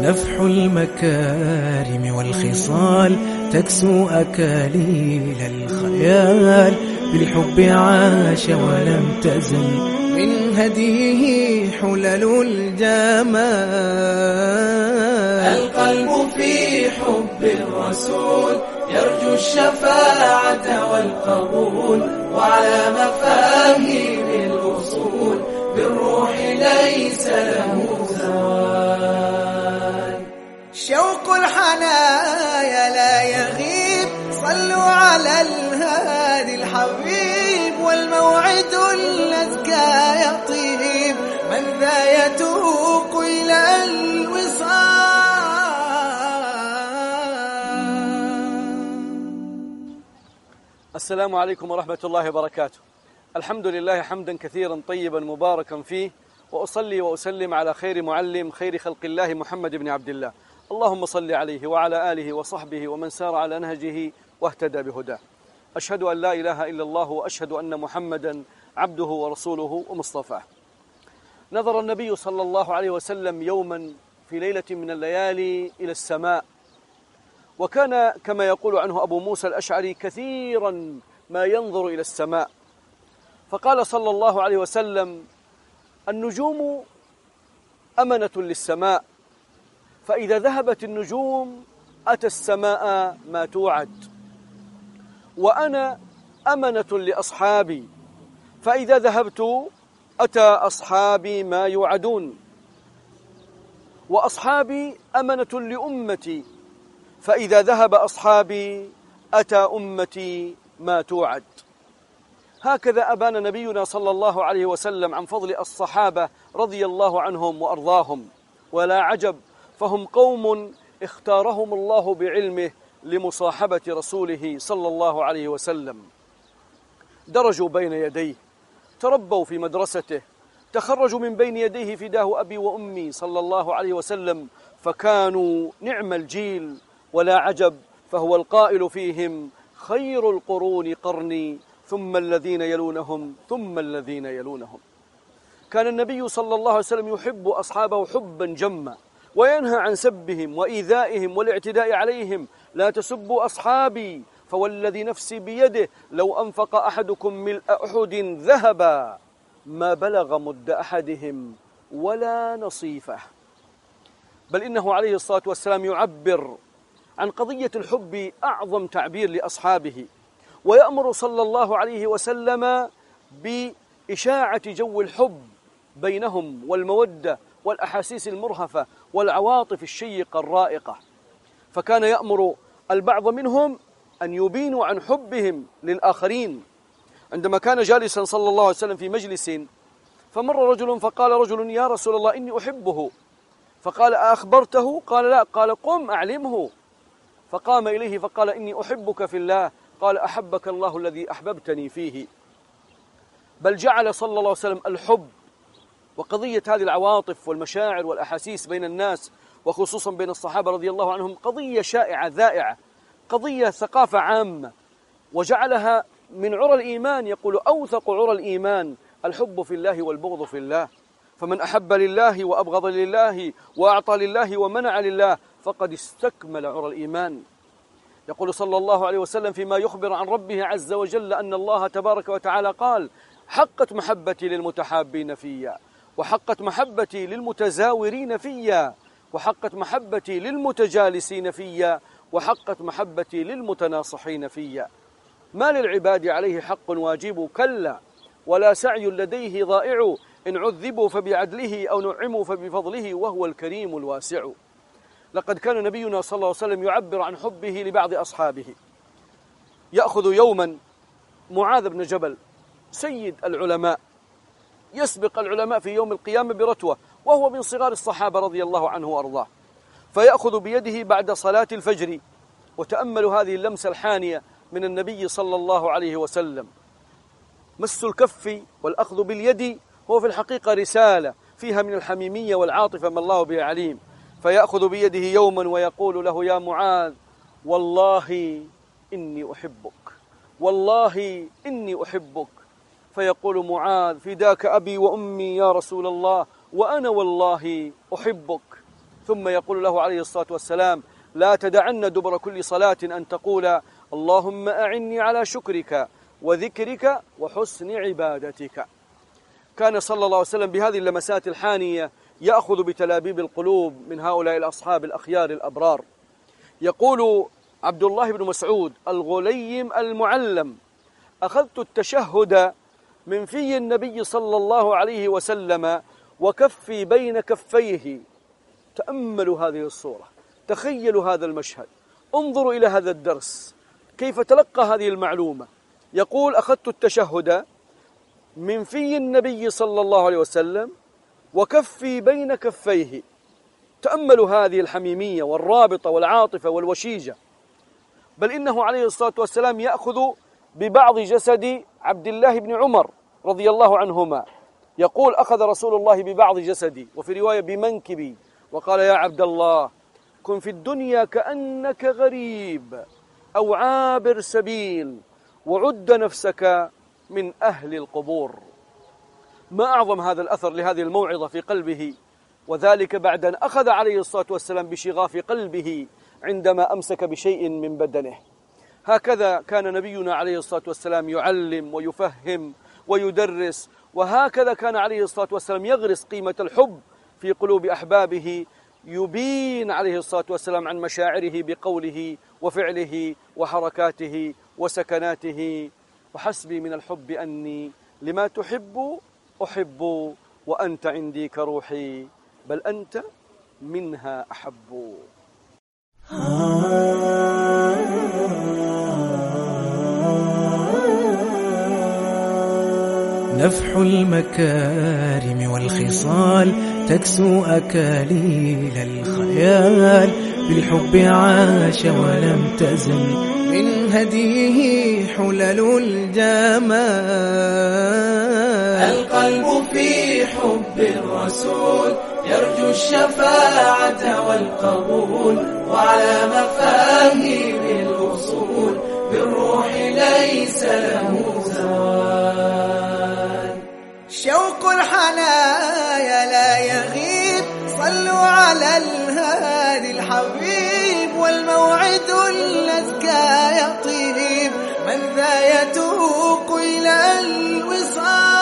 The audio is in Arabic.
نفح المكارم والخصال تكسو أكاليل الخيال، بالحب عاش ولم تزل من هديه حلل الجمال. القلب في حب الرسول يرجو الشفاعة والقبول، وعلى مفاهيم الأصول بالروح ليس له زوال. شوق الحنايا لا يغيب، صلوا على الهادي الحبيب، والموعد الأزكى يطيب، من ذا يتوق إلى الوصال. السلام عليكم ورحمة الله وبركاته. الحمد لله حمدا كثيرا طيبا مباركا فيه، وأصلي وأسلم على خير معلم خير خلق الله محمد بن عبد الله، اللهم صل عليه وعلى آله وصحبه ومن سار على نهجه واهتدى بهداه. أشهد أن لا إله إلا الله، وأشهد أن محمدا عبده ورسوله ومصطفاه. نظر النبي صلى الله عليه وسلم يوما في ليلة من الليالي إلى السماء، وكان كما يقول عنه أبو موسى الأشعري كثيرا ما ينظر إلى السماء، فقال صلى الله عليه وسلم: النجوم أمنة للسماء، فإذا ذهبت النجوم أتى السماء ما توعد، وأنا أمنة لأصحابي، فإذا ذهبت أتى أصحابي ما يوعدون، وأصحابي أمنة لأمتي، فإذا ذهب أصحابي أتى أمتي ما توعد. هكذا أبان نبينا صلى الله عليه وسلم عن فضل الصحابة رضي الله عنهم وأرضاهم، ولا عجب، فهم قوم اختارهم الله بعلمه لمصاحبة رسوله صلى الله عليه وسلم. درجوا بين يديه، تربوا في مدرسته، تخرجوا من بين يديه فداه أبي وأمي صلى الله عليه وسلم، فكانوا نعم الجيل، ولا عجب، فهو القائل فيهم: خير القرون قرني، ثم الذين يلونهم ثم الذين يلونهم. كان النبي صلى الله عليه وسلم يحب أصحابه حبا جما، وينهى عن سبهم وإيذائهم والاعتداء عليهم: لا تسبوا أصحابي، فوالذي نفسي بيده لو أنفق أحدكم ملء أحد ذهبا ما بلغ مد أحدهم ولا نصيفه. بل إنه عليه الصلاة والسلام يعبر عن قضية الحب أعظم تعبير لأصحابه، ويأمر صلى الله عليه وسلم بإشاعة جو الحب بينهم والمودة والأحاسيس المرهفة والعواطف الشيقة الرائقة. فكان يأمر البعض منهم أن يبينوا عن حبهم للآخرين. عندما كان جالسا صلى الله عليه وسلم في مجلس، فمر رجل فقال رجل: يا رسول الله إني أحبه. فقال: أخبرته؟ قال: لا. قال: قم أعلمه. فقام إليه فقال: إني أحبك في الله. قال: أحبك الله الذي أحببتني فيه. بل جعل صلى الله عليه وسلم الحب وقضية هذه العواطف والمشاعر والأحاسيس بين الناس، وخصوصا بين الصحابة رضي الله عنهم، قضية شائعة ذائعة، قضية ثقافة عامة، وجعلها من عرى الإيمان. يقول: أوثق عرى الإيمان الحب في الله والبغض في الله، فمن أحب لله وأبغض لله وأعطى لله ومنع لله فقد استكمل عرى الإيمان. يقول صلى الله عليه وسلم فيما يخبر عن ربه عز وجل أن الله تبارك وتعالى قال: حقت محبتي للمتحابين فيا، وحقت محبتي للمتزاورين فيا، وحقت محبتي للمتجالسين فيا، وحقت محبتي للمتناصحين فيا. ما للعباد عليه حق واجب كلا، ولا سعي لديه ضائع، إن عذبوا فبعدله أو نعموا فبفضله، وهو الكريم الواسع. لقد كان نبينا صلى الله عليه وسلم يعبر عن حبه لبعض أصحابه. يأخذ يوما معاذ بن جبل سيد العلماء، يسبق العلماء في يوم القيامة برتوة، وهو من صغار الصحابة رضي الله عنه وأرضاه، فيأخذ بيده بعد صلاة الفجر. وتأملوا هذه اللمسة الحانية من النبي صلى الله عليه وسلم. مس الكف والأخذ باليد هو في الحقيقة رسالة فيها من الحميمية والعاطفة ما الله به عليم. فيأخذ بيده يوما ويقول له: يا معاذ، والله إني أحبك، والله إني أحبك. فيقول معاذ: فداك أبي وأمي يا رسول الله، وأنا والله أحبك. ثم يقول له عليه الصلاة والسلام: لا تدعن دبر كل صلاة أن تقول اللهم أعني على شكرك وذكرك وحسن عبادتك. كان صلى الله عليه وسلم بهذه اللمسات الحانية يأخذ بتلابيب القلوب من هؤلاء الأصحاب الأخيار الأبرار. يقول عبد الله بن مسعود الغليم المعلم: أخذت التشهد من في النبي صلى الله عليه وسلم وكفي بين كفيه. تأملوا هذه الصورة، تخيلوا هذا المشهد، انظروا إلى هذا الدرس كيف تلقى هذه المعلومة. يقول: أخذت التشهد من في النبي صلى الله عليه وسلم وكفي بين كفيه. تأملوا هذه الحميمية والرابطة والعاطفة والوشيجة. بل إنه عليه الصلاة والسلام يأخذ ببعض جسد عبد الله بن عمر رضي الله عنهما. يقول: أخذ رسول الله ببعض جسدي، وفي رواية بمنكبي، وقال: يا عبد الله، كن في الدنيا كأنك غريب أو عابر سبيل، وعد نفسك من أهل القبور. ما أعظم هذا الأثر لهذه الموعظة في قلبه، وذلك بعد أن أخذ عليه الصلاة والسلام بشغاف قلبه عندما أمسك بشيء من بدنه. هكذا كان نبينا عليه الصلاة والسلام يعلم ويفهم ويدرس، وهكذا كان عليه الصلاة والسلام يغرس قيمة الحب في قلوب أحبابه، يبين عليه الصلاة والسلام عن مشاعره بقوله وفعله وحركاته وسكناته: وحسبي من الحب أني لما تحب أحب، وأنت عندي كروحي، بل أنت منها أحب. نفح المكارم والخصال تكسو أكاليل الخيال، بالحب عاش ولم تزل من هديه حلل الجمال. القلب في حب الرسول يرجو الشفاعة والقبول، وعلى مفاهيم الوصول بالروح ليس له زوال. شوق الحنايا لا يغيب، صلوا على الهادي الحبيب، والموعد الأزكى يطيب، من ذا يتوق إلى الوصال.